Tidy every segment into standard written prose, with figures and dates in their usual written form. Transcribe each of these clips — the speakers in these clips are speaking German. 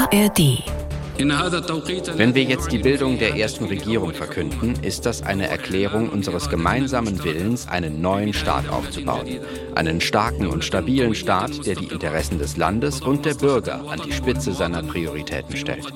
ARD. Wenn wir jetzt die Bildung der ersten Regierung verkünden, ist das eine Erklärung unseres gemeinsamen Willens, einen neuen Staat aufzubauen. Einen starken und stabilen Staat, der die Interessen des Landes und der Bürger an die Spitze seiner Prioritäten stellt.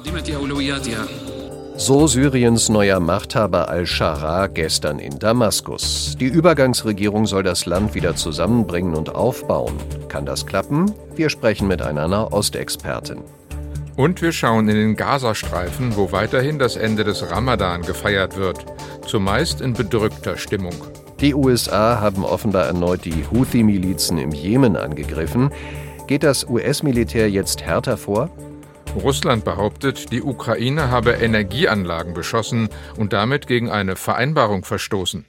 So Syriens neuer Machthaber al-Shara gestern in Damaskus. Die Übergangsregierung soll das Land wieder zusammenbringen und aufbauen. Kann das klappen? Wir sprechen mit einer Nahostexpertin. Und wir schauen in den Gazastreifen, wo weiterhin das Ende des Ramadan gefeiert wird, zumeist in bedrückter Stimmung. Die USA haben offenbar erneut die Houthi-Milizen im Jemen angegriffen. Geht das US-Militär jetzt härter vor? Russland behauptet, die Ukraine habe Energieanlagen beschossen und damit gegen eine Vereinbarung verstoßen.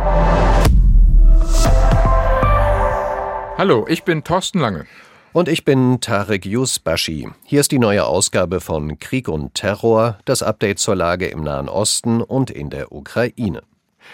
Hallo, ich bin Thorsten Lange. Und ich bin Tarek Yusbashi. Hier ist die neue Ausgabe von Krieg und Terror, das Update zur Lage im Nahen Osten und in der Ukraine.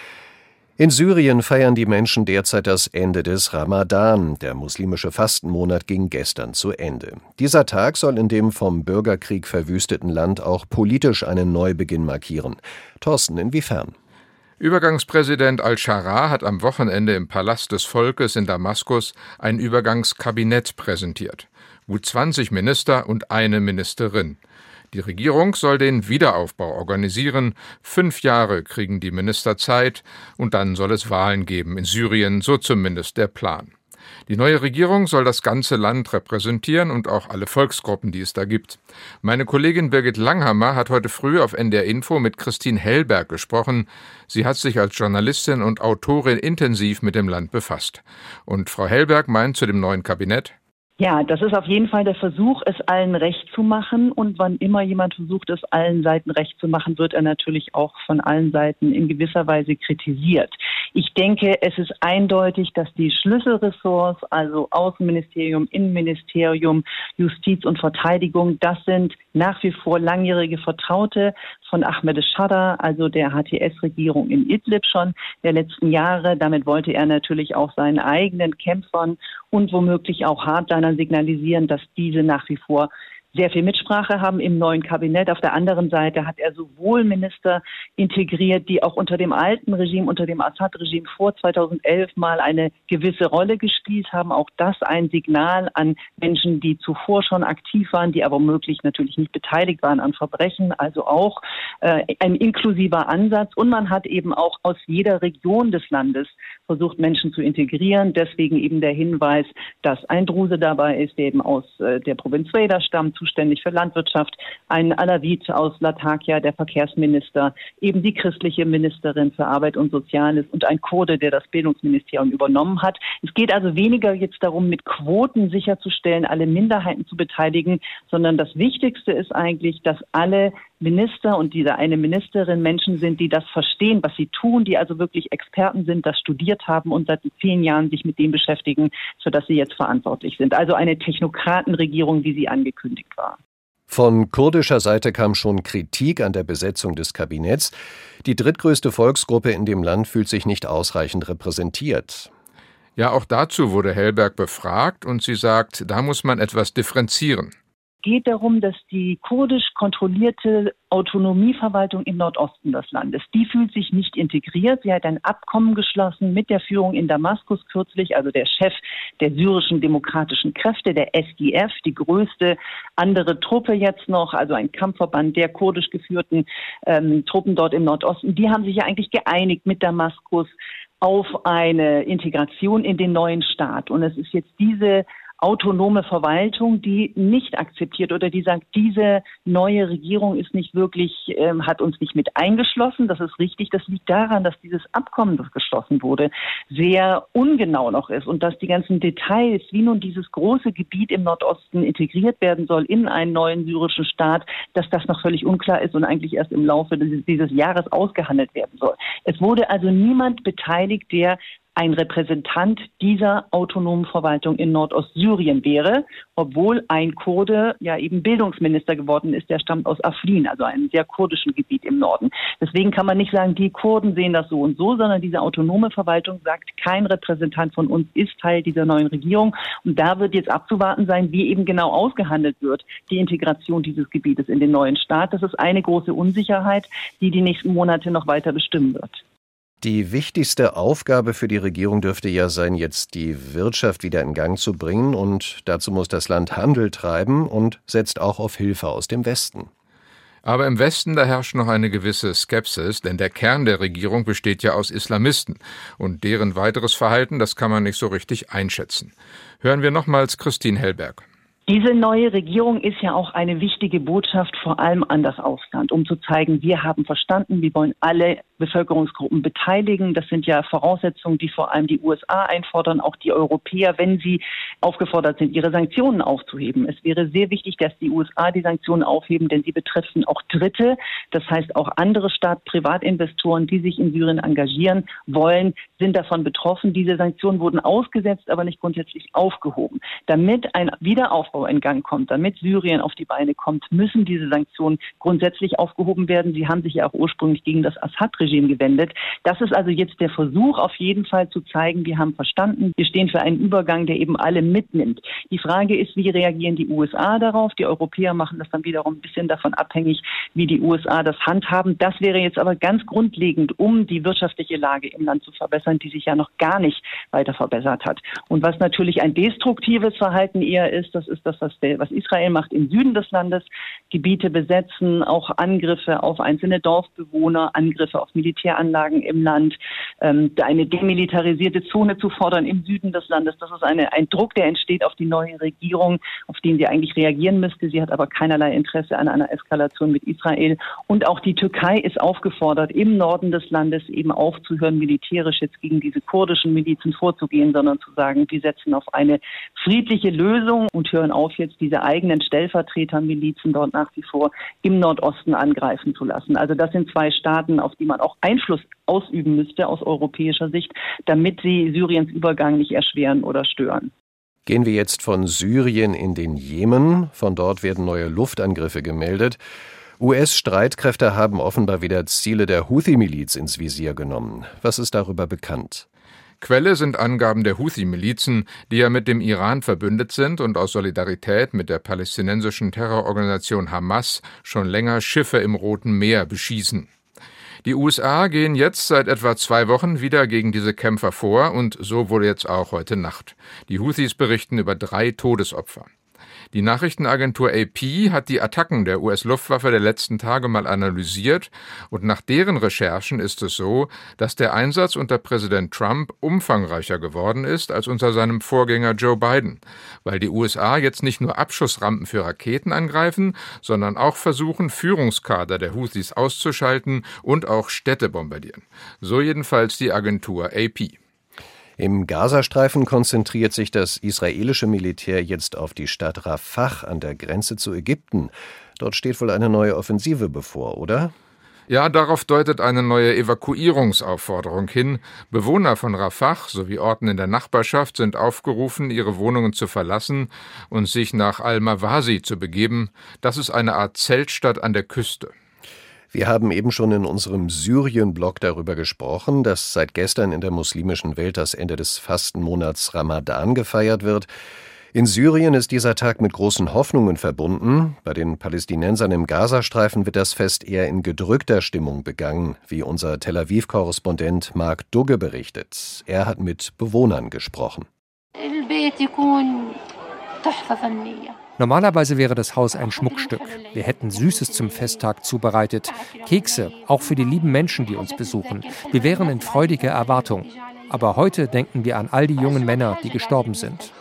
In Syrien feiern die Menschen derzeit das Ende des Ramadan. Der muslimische Fastenmonat ging gestern zu Ende. Dieser Tag soll in dem vom Bürgerkrieg verwüsteten Land auch politisch einen Neubeginn markieren. Thorsten, inwiefern? Übergangspräsident al-Shara hat am Wochenende im Palast des Volkes in Damaskus ein Übergangskabinett präsentiert. Gut 20 Minister und eine Ministerin. Die Regierung soll den Wiederaufbau organisieren. 5 Jahre kriegen die Minister Zeit und dann soll es Wahlen geben in Syrien, so zumindest der Plan. Die neue Regierung soll das ganze Land repräsentieren und auch alle Volksgruppen, die es da gibt. Meine Kollegin Birgit Langhammer hat heute früh auf NDR Info mit Christine Hellberg gesprochen. Sie hat sich als Journalistin und Autorin intensiv mit dem Land befasst. Und Frau Hellberg meint zu dem neuen Kabinett: Ja, das ist auf jeden Fall der Versuch, es allen recht zu machen. Und wann immer jemand versucht, es allen Seiten recht zu machen, wird er natürlich auch von allen Seiten in gewisser Weise kritisiert. Ich denke, es ist eindeutig, dass die Schlüsselressorts, also Außenministerium, Innenministerium, Justiz und Verteidigung, das sind nach wie vor langjährige Vertraute von Ahmed Shara, also der HTS-Regierung in Idlib schon der letzten Jahre. Damit wollte er natürlich auch seinen eigenen Kämpfern und womöglich auch Hardlinern signalisieren, dass diese nach wie vor sehr viel Mitsprache haben im neuen Kabinett. Auf der anderen Seite hat er sowohl Minister integriert, die auch unter dem alten Regime, unter dem Assad-Regime vor 2011 mal eine gewisse Rolle gespielt haben. Auch das ein Signal an Menschen, die zuvor schon aktiv waren, die aber womöglich natürlich nicht beteiligt waren an Verbrechen. Also auch ein inklusiver Ansatz. Und man hat eben auch aus jeder Region des Landes versucht, Menschen zu integrieren. Deswegen eben der Hinweis, dass ein Druse dabei ist, der eben aus der Provinz Reda stammt, zuständig für Landwirtschaft, ein Alawit aus Latakia, der Verkehrsminister, eben die christliche Ministerin für Arbeit und Soziales und ein Kurde, der das Bildungsministerium übernommen hat. Es geht also weniger jetzt darum, mit Quoten sicherzustellen, alle Minderheiten zu beteiligen, sondern das Wichtigste ist eigentlich, dass alle Minister und diese eine Ministerin Menschen sind, die das verstehen, was sie tun, die also wirklich Experten sind, das studiert haben und seit vielen Jahren sich mit dem beschäftigen, für das sie jetzt verantwortlich sind. Also eine Technokratenregierung, wie sie angekündigt war. Von kurdischer Seite kam schon Kritik an der Besetzung des Kabinetts. Die drittgrößte Volksgruppe in dem Land fühlt sich nicht ausreichend repräsentiert. Ja, auch dazu wurde Hellberg befragt und sie sagt, da muss man etwas differenzieren. Es geht darum, dass die kurdisch kontrollierte Autonomieverwaltung im Nordosten des Landes, die fühlt sich nicht integriert. Sie hat ein Abkommen geschlossen mit der Führung in Damaskus kürzlich, also der Chef der syrischen demokratischen Kräfte, der SDF, die größte andere Truppe jetzt noch, also ein Kampfverband der kurdisch geführten Truppen dort im Nordosten. Die haben sich ja eigentlich geeinigt mit Damaskus auf eine Integration in den neuen Staat. Und es ist jetzt diese autonome Verwaltung, die nicht akzeptiert oder die sagt, diese neue Regierung ist nicht wirklich, hat uns nicht mit eingeschlossen. Das ist richtig. Das liegt daran, dass dieses Abkommen, das geschlossen wurde, sehr ungenau noch ist und dass die ganzen Details, wie nun dieses große Gebiet im Nordosten integriert werden soll in einen neuen syrischen Staat, dass das noch völlig unklar ist und eigentlich erst im Laufe dieses Jahres ausgehandelt werden soll. Es wurde also niemand beteiligt, der ein Repräsentant dieser autonomen Verwaltung in Nordostsyrien wäre, obwohl ein Kurde ja eben Bildungsminister geworden ist, der stammt aus Afrin, also einem sehr kurdischen Gebiet im Norden. Deswegen kann man nicht sagen, die Kurden sehen das so und so, sondern diese autonome Verwaltung sagt, kein Repräsentant von uns ist Teil dieser neuen Regierung. Und da wird jetzt abzuwarten sein, wie eben genau ausgehandelt wird, die Integration dieses Gebietes in den neuen Staat. Das ist eine große Unsicherheit, die die nächsten Monate noch weiter bestimmen wird. Die wichtigste Aufgabe für die Regierung dürfte ja sein, jetzt die Wirtschaft wieder in Gang zu bringen. Und dazu muss das Land Handel treiben und setzt auch auf Hilfe aus dem Westen. Aber im Westen, da herrscht noch eine gewisse Skepsis, denn der Kern der Regierung besteht ja aus Islamisten. Und deren weiteres Verhalten, das kann man nicht so richtig einschätzen. Hören wir nochmals Christine Hellberg. Diese neue Regierung ist ja auch eine wichtige Botschaft vor allem an das Ausland, um zu zeigen, wir haben verstanden, wir wollen alle Bevölkerungsgruppen beteiligen. Das sind ja Voraussetzungen, die vor allem die USA einfordern, auch die Europäer, wenn sie aufgefordert sind, ihre Sanktionen aufzuheben. Es wäre sehr wichtig, dass die USA die Sanktionen aufheben, denn sie betreffen auch Dritte. Das heißt, auch andere Privatinvestoren, die sich in Syrien engagieren wollen, sind davon betroffen. Diese Sanktionen wurden ausgesetzt, aber nicht grundsätzlich aufgehoben. Damit ein Wiederaufbau in Gang kommt, damit Syrien auf die Beine kommt, müssen diese Sanktionen grundsätzlich aufgehoben werden. Sie haben sich ja auch ursprünglich gegen das Assad-Regime gewendet. Das ist also jetzt der Versuch, auf jeden Fall zu zeigen, wir haben verstanden, wir stehen für einen Übergang, der eben alle mitnimmt. Die Frage ist, wie reagieren die USA darauf? Die Europäer machen das dann wiederum ein bisschen davon abhängig, wie die USA das handhaben. Das wäre jetzt aber ganz grundlegend, um die wirtschaftliche Lage im Land zu verbessern, die sich ja noch gar nicht weiter verbessert hat. Und was natürlich ein destruktives Verhalten eher ist, das ist das, was Israel macht im Süden des Landes. Gebiete besetzen, auch Angriffe auf einzelne Dorfbewohner, Angriffe auf Militäranlagen im Land, eine demilitarisierte Zone zu fordern im Süden des Landes. Das ist ein Druck, der entsteht auf die neue Regierung, auf den sie eigentlich reagieren müsste. Sie hat aber keinerlei Interesse an einer Eskalation mit Israel. Und auch die Türkei ist aufgefordert, im Norden des Landes eben aufzuhören, militärisch jetzt gegen diese kurdischen Milizen vorzugehen, sondern zu sagen, wir setzen auf eine friedliche Lösung und hören auf, jetzt diese eigenen Stellvertretermilizen dort nach wie vor im Nordosten angreifen zu lassen. Also das sind zwei Staaten, auf die man auch Einfluss ausüben müsste aus europäischer Sicht, damit sie Syriens Übergang nicht erschweren oder stören. Gehen wir jetzt von Syrien in den Jemen. Von dort werden neue Luftangriffe gemeldet. US-Streitkräfte haben offenbar wieder Ziele der Houthi-Miliz ins Visier genommen. Was ist darüber bekannt? Quelle sind Angaben der Houthi-Milizen, die ja mit dem Iran verbündet sind und aus Solidarität mit der palästinensischen Terrororganisation Hamas schon länger Schiffe im Roten Meer beschießen. Die USA gehen jetzt seit etwa 2 Wochen wieder gegen diese Kämpfer vor und so wohl jetzt auch heute Nacht. Die Houthis berichten über 3 Todesopfer. Die Nachrichtenagentur AP hat die Attacken der US-Luftwaffe der letzten Tage mal analysiert und nach deren Recherchen ist es so, dass der Einsatz unter Präsident Trump umfangreicher geworden ist als unter seinem Vorgänger Joe Biden, weil die USA jetzt nicht nur Abschussrampen für Raketen angreifen, sondern auch versuchen, Führungskader der Houthis auszuschalten und auch Städte bombardieren. So jedenfalls die Agentur AP. Im Gazastreifen konzentriert sich das israelische Militär jetzt auf die Stadt Rafah an der Grenze zu Ägypten. Dort steht wohl eine neue Offensive bevor, oder? Ja, darauf deutet eine neue Evakuierungsaufforderung hin. Bewohner von Rafah sowie Orten in der Nachbarschaft sind aufgerufen, ihre Wohnungen zu verlassen und sich nach Al-Mawasi zu begeben. Das ist eine Art Zeltstadt an der Küste. Wir haben eben schon in unserem Syrien-Blog darüber gesprochen, dass seit gestern in der muslimischen Welt das Ende des Fastenmonats Ramadan gefeiert wird. In Syrien ist dieser Tag mit großen Hoffnungen verbunden. Bei den Palästinensern im Gazastreifen wird das Fest eher in gedrückter Stimmung begangen, wie unser Tel Aviv-Korrespondent Mark Dugge berichtet. Er hat mit Bewohnern gesprochen. Normalerweise wäre das Haus ein Schmuckstück. Wir hätten Süßes zum Festtag zubereitet. Kekse, auch für die lieben Menschen, die uns besuchen. Wir wären in freudiger Erwartung. Aber heute denken wir an all die jungen Männer, die gestorben sind.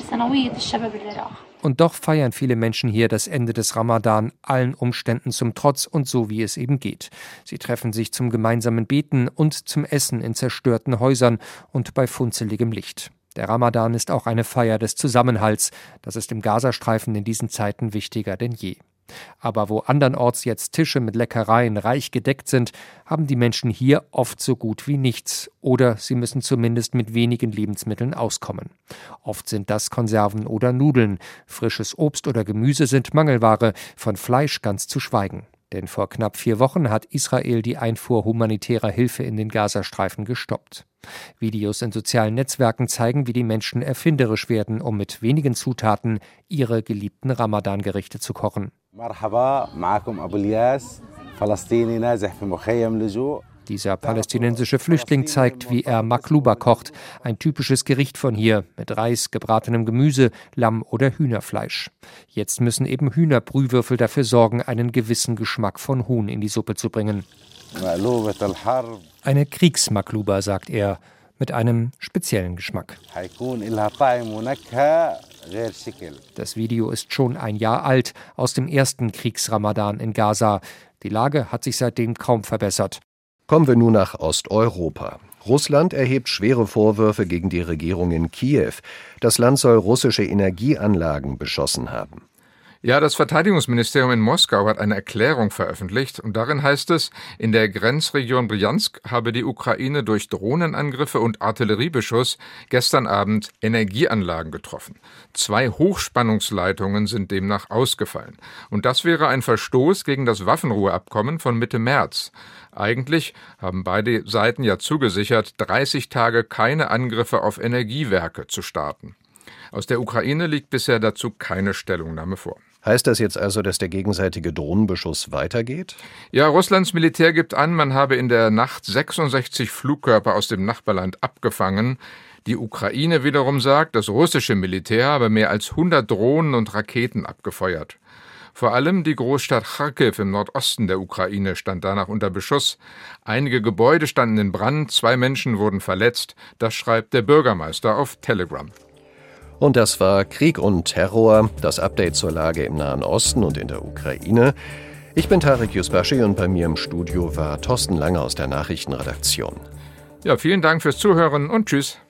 Und doch feiern viele Menschen hier das Ende des Ramadan, allen Umständen zum Trotz und so, wie es eben geht. Sie treffen sich zum gemeinsamen Beten und zum Essen in zerstörten Häusern und bei funzeligem Licht. Der Ramadan ist auch eine Feier des Zusammenhalts. Das ist im Gazastreifen in diesen Zeiten wichtiger denn je. Aber wo andernorts jetzt Tische mit Leckereien reich gedeckt sind, haben die Menschen hier oft so gut wie nichts. Oder sie müssen zumindest mit wenigen Lebensmitteln auskommen. Oft sind das Konserven oder Nudeln. Frisches Obst oder Gemüse sind Mangelware, von Fleisch ganz zu schweigen. Denn vor knapp 4 Wochen hat Israel die Einfuhr humanitärer Hilfe in den Gazastreifen gestoppt. Videos in sozialen Netzwerken zeigen, wie die Menschen erfinderisch werden, um mit wenigen Zutaten ihre geliebten Ramadan-Gerichte zu kochen. Dieser palästinensische Flüchtling zeigt, wie er Makluba kocht, ein typisches Gericht von hier, mit Reis, gebratenem Gemüse, Lamm- oder Hühnerfleisch. Jetzt müssen eben Hühnerbrühwürfel dafür sorgen, einen gewissen Geschmack von Huhn in die Suppe zu bringen. Eine Kriegsmakluba, sagt er, mit einem speziellen Geschmack. Das Video ist schon ein Jahr alt, aus dem ersten Kriegsramadan in Gaza. Die Lage hat sich seitdem kaum verbessert. Kommen wir nun nach Osteuropa. Russland erhebt schwere Vorwürfe gegen die Regierung in Kiew. Das Land soll russische Energieanlagen beschossen haben. Ja, das Verteidigungsministerium in Moskau hat eine Erklärung veröffentlicht und darin heißt es, in der Grenzregion Brjansk habe die Ukraine durch Drohnenangriffe und Artilleriebeschuss gestern Abend Energieanlagen getroffen. 2 Hochspannungsleitungen sind demnach ausgefallen. Und das wäre ein Verstoß gegen das Waffenruheabkommen von Mitte März. Eigentlich haben beide Seiten ja zugesichert, 30 Tage keine Angriffe auf Energiewerke zu starten. Aus der Ukraine liegt bisher dazu keine Stellungnahme vor. Heißt das jetzt also, dass der gegenseitige Drohnenbeschuss weitergeht? Ja, Russlands Militär gibt an, man habe in der Nacht 66 Flugkörper aus dem Nachbarland abgefangen. Die Ukraine wiederum sagt, das russische Militär habe mehr als 100 Drohnen und Raketen abgefeuert. Vor allem die Großstadt Charkiw im Nordosten der Ukraine stand danach unter Beschuss. Einige Gebäude standen in Brand, 2 Menschen wurden verletzt. Das schreibt der Bürgermeister auf Telegram. Und das war Krieg und Terror, das Update zur Lage im Nahen Osten und in der Ukraine. Ich bin Tarek Yusbashi und bei mir im Studio war Thorsten Lange aus der Nachrichtenredaktion. Ja, vielen Dank fürs Zuhören und tschüss.